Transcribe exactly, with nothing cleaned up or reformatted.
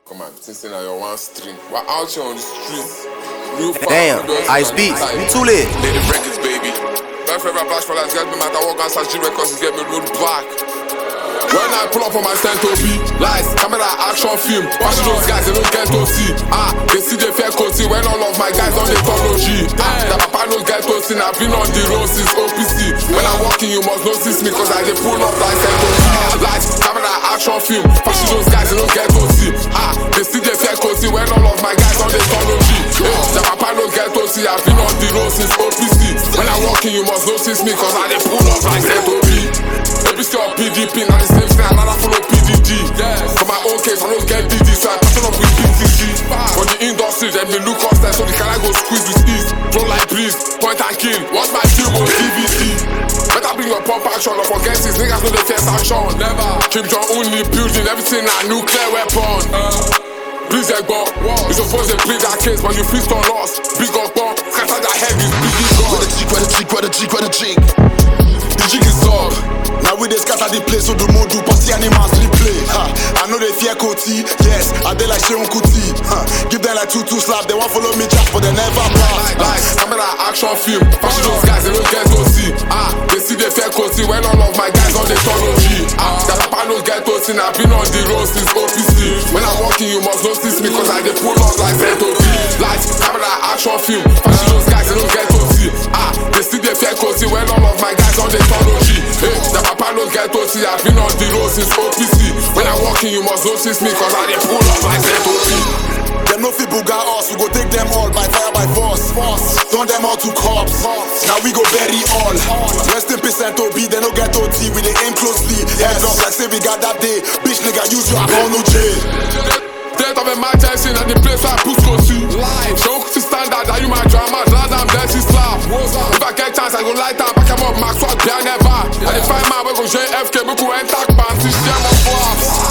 Come on, since now you're one stream. We're out here on the streets. Real Damn, Ice Beats, you too lit. Lady Records, baby. My favorite blast for life, get me matter what guns as G Records get me road back. When I pull up on my Sento B, lights, camera, action film. Watching those guys, they don't get to see. Ah, they see the fair cozy when all of my guys on the technology. Ah, the papa don't get to see. I've been on the road since O P C. When I'm walking, you must notice me, cause I dey pull up like Sento B. Lights, camera, action film. Watching those guys, they don't get to see. Ah, they see the fair cozy when all of my guys on the technology. The papa don't get to see. I've been on the road since O P C. When I'm walking, you must notice me, cause I dey pull up like Sento B. Baby still P D P, now the same thing, another follow P D D. Yes. For my own case, I don't get D D, so I pass it up with P T G. For the industry, then they look us there, so the can I go squeeze with ease. Don't like breeze, point and kill. What's my film on D V D? Better bring your pump action, or forget this, niggas know the first action. Never. Kim Jong-un building, everything a nuclear weapon. Uh. Please, Egbo, you supposed to play that case, but you feast on us. Big up, scatter that head, is big gun. Where the cheek, where the cheek, where the cheek, where the cheek. The jig is up. Now we dey scatter the place, so the mode do pussy animals replay. Ha, I know they fear Koti, yes, I dey like Sheon Kuti. Ha, give them like two two slap, they want follow me jack, but they never blast. Like, camera, action film, fashion those guys, they don't get to see. Ah, they see they fear Koti when all of my guys on the technology. Ah, the papa don't get to see, I've been on the road since O P C. When I'm walking, you must notice me, cause I dey pull up like Sento B. Like, camera, action film, fashion those guys, they don't get to see. Ah, they see they fear Koti when all of my guys on the technology. Hey, the papa don't get to see, I've been on the road since O P C. When I'm walking, you must notice me, cause I dey pull up like Sento B. Them no fit buga us, we go take them all by fire by force. Turn them all to cops. Now we go bury all. Rest in peace, Sento B, they no get O T, we dey aim closely. Head up like say we got that day. Bitch nigga, use your account, no jail. State of emergency, and the place where I push go see. Live, show to standard, are you my drama? Lad, I'm there, she's slap. If I get chance, I go light up, back him up, Max, what, behind never. And if I man, we go J F K, we go enter, man, see, share my flaps.